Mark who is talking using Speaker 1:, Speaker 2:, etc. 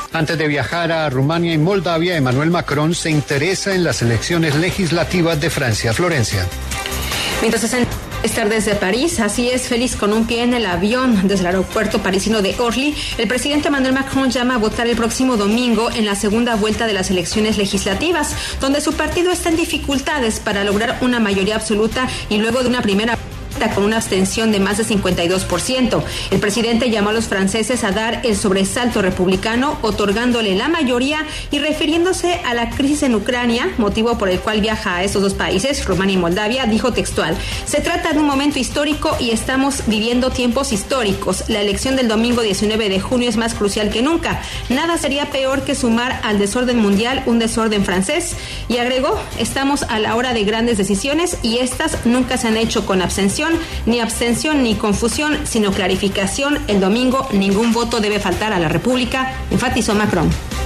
Speaker 1: Antes de viajar a Rumania y Moldavia, Emmanuel Macron se interesa en las elecciones legislativas de Francia. Florencia.
Speaker 2: Mientras estar desde París, así es, feliz con un pie en el avión desde el aeropuerto parisino de Orly, el presidente Emmanuel Macron llama a votar el próximo domingo en la segunda vuelta de las elecciones legislativas, donde su partido está en dificultades para lograr una mayoría absoluta y luego de una primera con una abstención de más de 52%. El presidente llamó a los franceses a dar el sobresalto republicano, otorgándole la mayoría y refiriéndose a la crisis en Ucrania, motivo por el cual viaja a estos dos países, Rumania y Moldavia, dijo textual: se trata de un momento histórico y estamos viviendo tiempos históricos. La elección del domingo 19 de junio es más crucial que nunca. Nada sería peor que sumar al desorden mundial un desorden francés. Y agregó: estamos a la hora de grandes decisiones y estas nunca se han hecho con abstención, ni abstención ni confusión, sino clarificación. El domingo ningún voto debe faltar a la República, enfatizó Macron.